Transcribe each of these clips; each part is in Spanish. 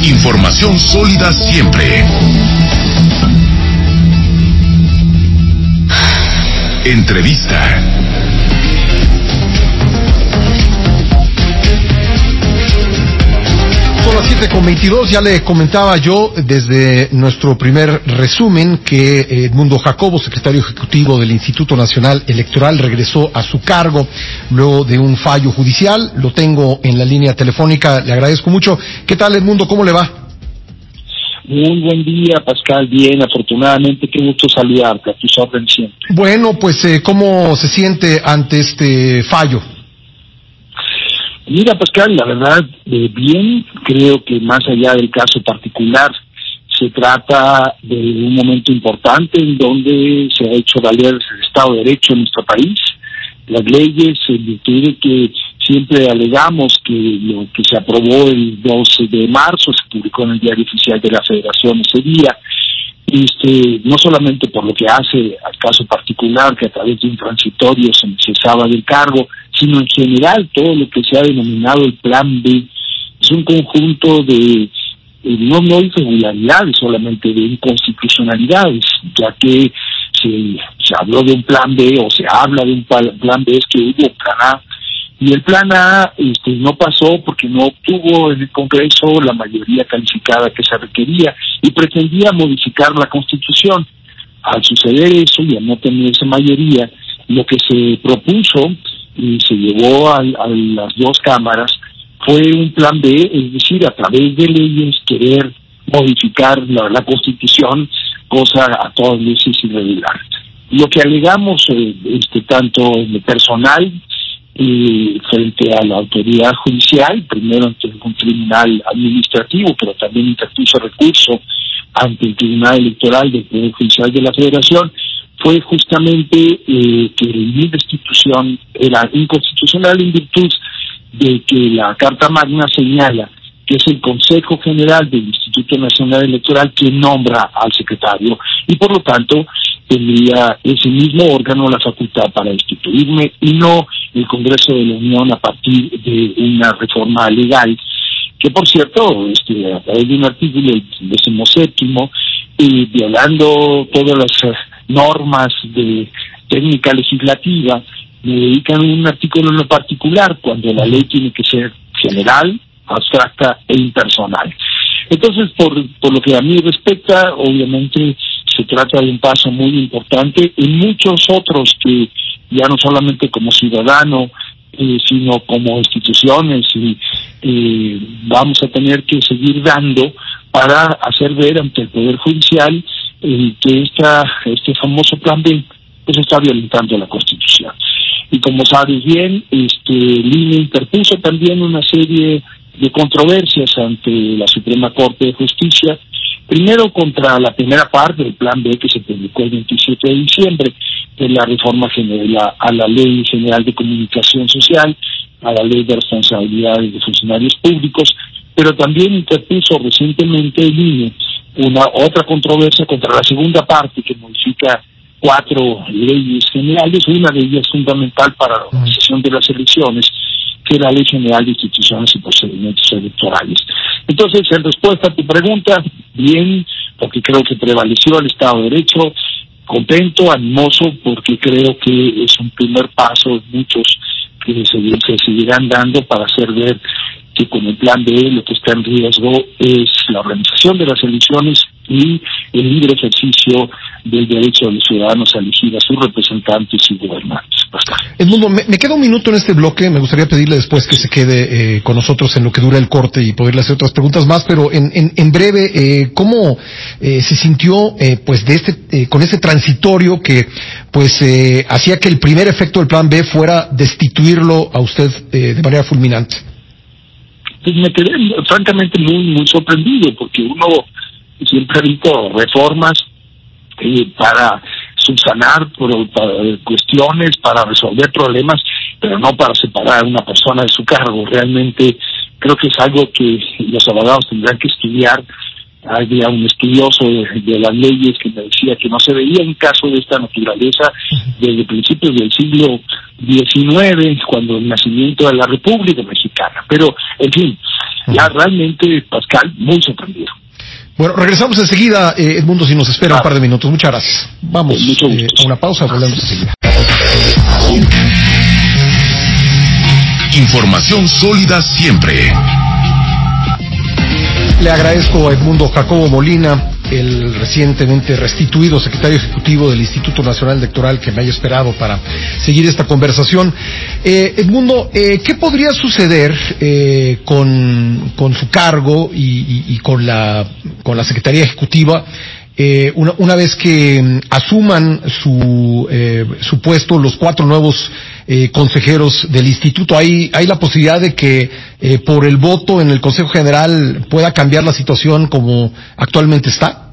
Información sólida siempre. Entrevista. Son las 7:22, ya le comentaba yo desde nuestro primer resumen que Edmundo Jacobo, secretario ejecutivo del Instituto Nacional Electoral, regresó a su cargo luego de un fallo judicial. Lo tengo en la línea telefónica, le agradezco mucho. ¿Qué tal, Edmundo? ¿Cómo le va? Muy buen día, Pascal. Bien, afortunadamente, qué gusto saludarte, a tus órdenes siempre. Bueno, pues, ¿cómo se siente ante este fallo? Mira, Pascal, la verdad, bien, creo que más allá del caso particular, se trata de un momento importante en donde se ha hecho valer el Estado de Derecho en nuestro país, las leyes, en virtud de que siempre alegamos que lo que se aprobó el 12 de marzo se publicó en el Diario Oficial de la Federación ese día, no solamente por lo que hace al caso particular, que a través de un transitorio se me cesaba del cargo, sino en general todo lo que se ha denominado el Plan B es un conjunto de no irregularidades, solamente de inconstitucionalidades, ya que se habló de un Plan B, o se habla de un Plan B, es que hubo Plan A, y el Plan A no pasó porque no obtuvo en el Congreso la mayoría calificada que se requería y pretendía modificar la Constitución. Al suceder eso y al no tener esa mayoría, lo que se propuso y se llevó a las dos cámaras fue un Plan B, es decir, a través de leyes querer modificar la Constitución, cosa a todas luces irregular. Lo que alegamos tanto en lo personal frente a la autoridad judicial, primero ante un tribunal administrativo, pero también interpuso recurso ante el Tribunal Electoral del Poder Judicial de la Federación, fue justamente que mi destitución era inconstitucional en virtud de que la Carta Magna señala que es el Consejo General del Instituto Nacional Electoral quien nombra al secretario, y por lo tanto tendría ese mismo órgano la facultad para destituirme y no el Congreso de la Unión a partir de una reforma legal que, por cierto, a través de un artículo, el 17º, violando todas las normas de técnica legislativa, me dedican un artículo en lo particular cuando la ley tiene que ser general, abstracta e impersonal. Entonces, por lo que a mí respecta, obviamente se trata de un paso muy importante en muchos otros que ya no solamente como ciudadano, sino como instituciones, vamos a tener que seguir dando para hacer ver ante el Poder Judicial que este famoso Plan B pues está violentando la Constitución. Y como sabes bien, el INE interpuso también una serie de controversias ante la Suprema Corte de Justicia, primero contra la primera parte del Plan B que se publicó el 27 de diciembre, de la reforma general a la Ley General de Comunicación Social, a la Ley de Responsabilidades de Funcionarios Públicos, pero también interpuso recientemente el INE una otra controversia contra la segunda parte que modifica 4 leyes generales, una de ellas fundamental para la organización de las elecciones, que es la Ley General de Instituciones y Procedimientos Electorales. Entonces, en respuesta a tu pregunta, bien, porque creo que prevaleció el Estado de Derecho, contento, animoso, porque creo que es un primer paso, muchos que se seguirán dando para hacer ver que con el Plan B lo que está en riesgo es la organización de las elecciones y el libre ejercicio del derecho de los ciudadanos a elegir a sus representantes y gobernantes. Edmundo, me queda un minuto en este bloque, me gustaría pedirle después que se quede con nosotros en lo que dura el corte y poderle hacer otras preguntas más, pero en breve, ¿cómo se sintió pues con este transitorio que pues hacía que el primer efecto del Plan B fuera destituirlo a usted de manera fulminante? Pues me quedé francamente muy sorprendido, porque uno siempre ha visto reformas para subsanar para cuestiones, para resolver problemas, pero no para separar a una persona de su cargo. Realmente creo que es algo que los abogados tendrán que estudiar. Había un estudioso de las leyes que me decía que no se veía un caso de esta naturaleza desde principios del siglo XIX, cuando el nacimiento de la República Mexicana. Pero, en fin, Ya realmente, Pascal, muy sorprendido. Bueno, regresamos enseguida, Edmundo, si nos espera un par de minutos. Muchas gracias. Vamos a una pausa, volvemos enseguida. Información sólida siempre. Le agradezco a Edmundo Jacobo Molina, el recientemente restituido secretario ejecutivo del Instituto Nacional Electoral, que me haya esperado para seguir esta conversación. Edmundo, ¿qué podría suceder con su cargo y con la Secretaría Ejecutiva una vez que asuman su puesto los 4 nuevos consejeros del instituto? ¿Hay la posibilidad de que por el voto en el Consejo General pueda cambiar la situación como actualmente está?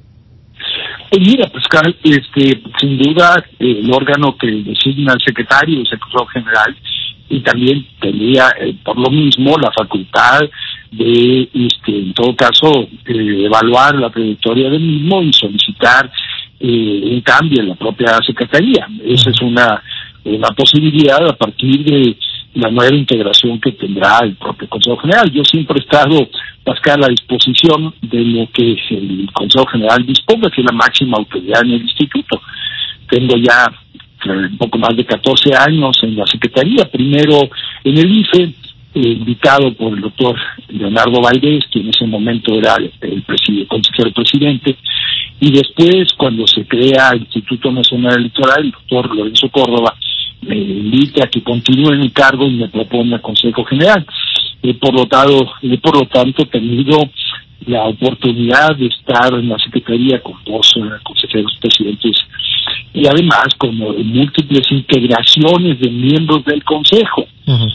Mira, Pascal, sin duda el órgano que designa al secretario, el secretario general, y también tendría por lo mismo la facultad de, en todo caso, evaluar la trayectoria del mismo y solicitar un cambio en la propia secretaría. Esa es una posibilidad a partir de la nueva integración que tendrá el propio Consejo General. Yo siempre he estado, Pascal, a disposición de lo que el Consejo General disponga, que es la máxima autoridad en el instituto. Tengo ya un poco más de 14 años en la Secretaría, primero en el IFE, invitado por el doctor Leonardo Valdés, que en ese momento era el consejero presidente, y después, cuando se crea el Instituto Nacional Electoral, el doctor Lorenzo Córdoba me invita a que continúe en mi cargo y me propone al Consejo General. Por lo tanto, he tenido la oportunidad de estar en la Secretaría con 2 consejeros presidentes y además con múltiples integraciones de miembros del Consejo,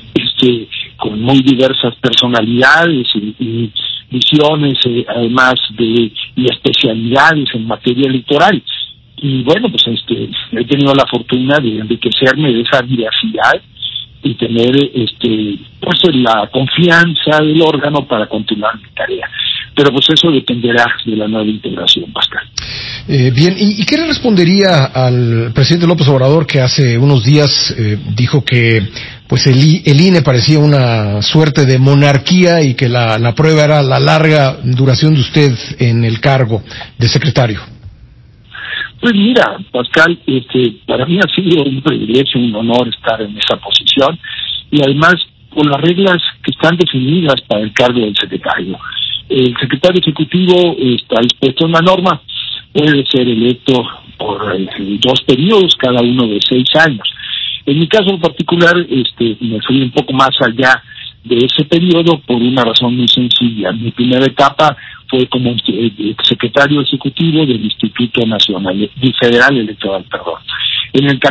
con muy diversas personalidades y visiones, además y especialidades en materia electoral. Y bueno, pues he tenido la fortuna de enriquecerme de esa diversidad y tener pues la confianza del órgano para continuar mi tarea. Pero pues eso dependerá de la nueva integración, Pascal. Bien, ¿y qué le respondería al presidente López Obrador, que hace unos días dijo que pues el INE parecía una suerte de monarquía y que la prueba era la larga duración de usted en el cargo de secretario? Pues mira, Pascal, para mí ha sido un privilegio, un honor estar en esa posición y además con las reglas que están definidas para el cargo del secretario. El secretario ejecutivo está dispuesto en la norma, puede ser electo por 2 periodos, cada uno de 6 años. En mi caso en particular, me fui un poco más allá de ese periodo por una razón muy sencilla. Mi primera etapa fue como secretario ejecutivo del Instituto Nacional Federal Electoral, En el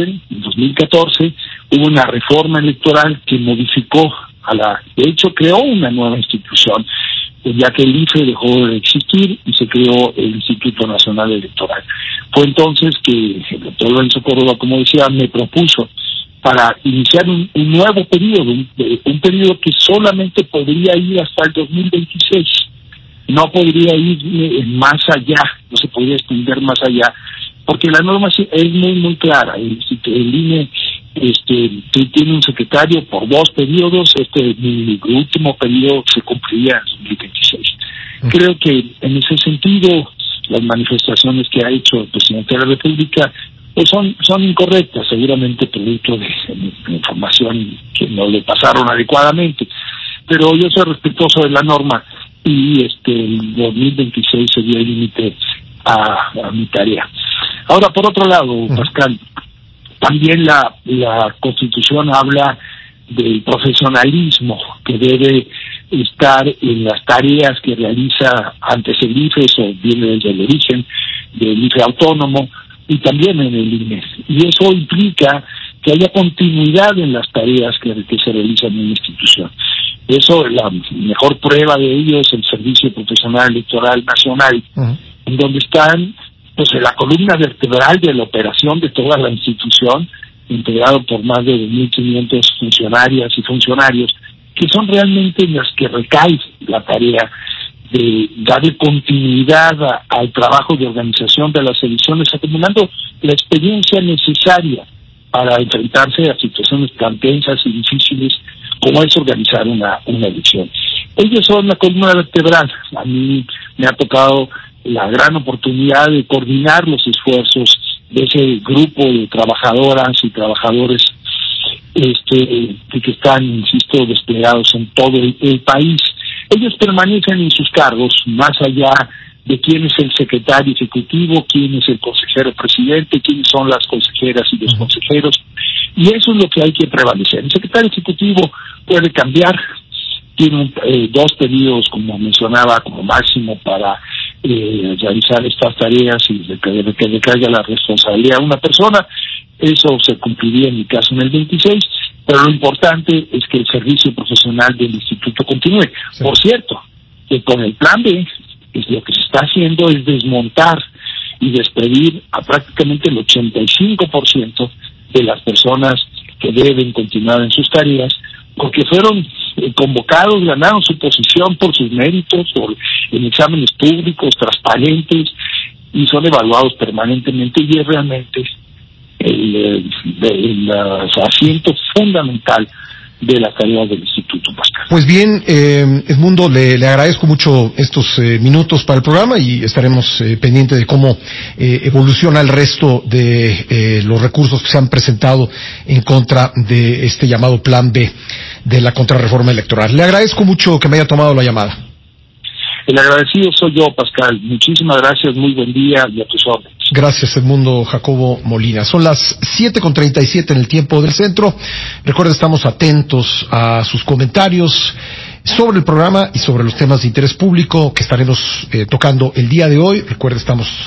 2014, hubo una reforma electoral que modificó de hecho creó una nueva institución, ya que el IFE dejó de existir y se creó el Instituto Nacional Electoral. Fue entonces que el doctor Lorenzo Córdoba, como decía, me propuso para iniciar un nuevo periodo, un periodo que solamente podría ir hasta el 2026. No podría ir más allá, no se podría extender más allá, porque la norma es muy, muy clara. El INE tiene un secretario por 2 periodos, mi último periodo se cumpliría en 2026. Creo que en ese sentido, las manifestaciones que ha hecho el presidente de la República pues son incorrectas, seguramente producto de información que no le pasaron adecuadamente, pero yo soy respetuoso de la norma y el 2026 sería el límite a mi tarea. Ahora, por otro lado, Pascal, también la Constitución habla del profesionalismo que debe estar en las tareas que realiza antes el IFE, eso viene desde el origen del IFE autónomo, y también en el INE. Y eso implica que haya continuidad en las tareas que se realizan en la institución. Eso, la mejor prueba de ello es el Servicio Profesional Electoral Nacional, en donde están pues en la columna vertebral de la operación de toda la institución, integrado por más de 2.500 funcionarias y funcionarios, que son realmente las que recae la tarea de darle continuidad al trabajo de organización de las elecciones, acumulando la experiencia necesaria para enfrentarse a situaciones tan tensas y difíciles como es organizar una elección. Ellos son la columna vertebral. A mí me ha tocado la gran oportunidad de coordinar los esfuerzos de ese grupo de trabajadoras y trabajadores que están, insisto, desplegados en todo el país. Ellos permanecen en sus cargos, más allá de quién es el secretario ejecutivo, quién es el consejero presidente, quiénes son las consejeras y los consejeros, y eso es lo que hay que prevalecer. El secretario ejecutivo puede cambiar, tiene 2 periodos, como mencionaba, como máximo para realizar estas tareas y de que recaiga la responsabilidad a una persona. Eso se cumpliría en mi caso en el 26, pero lo importante es que el servicio profesional del instituto continúe. Sí. Por cierto, que con el plan B, lo que se está haciendo es desmontar y despedir a prácticamente el 85% de las personas que deben continuar en sus tareas, porque fueron convocados, ganaron su posición por sus méritos, en exámenes públicos, transparentes, y son evaluados permanentemente, y es realmente el asiento fundamental de las tareas del Instituto, Pascal. Pues bien, Edmundo, le agradezco mucho estos minutos para el programa y estaremos pendientes de cómo evoluciona el resto de los recursos que se han presentado en contra de este llamado Plan B de la contrarreforma electoral. Le agradezco mucho que me haya tomado la llamada. El agradecido soy yo, Pascal. Muchísimas gracias, muy buen día y a tus órdenes. Gracias, Edmundo Jacobo Molina. Son las 7:37 en el tiempo del centro. Recuerda, estamos atentos a sus comentarios sobre el programa y sobre los temas de interés público que estaremos tocando el día de hoy. Recuerda, estamos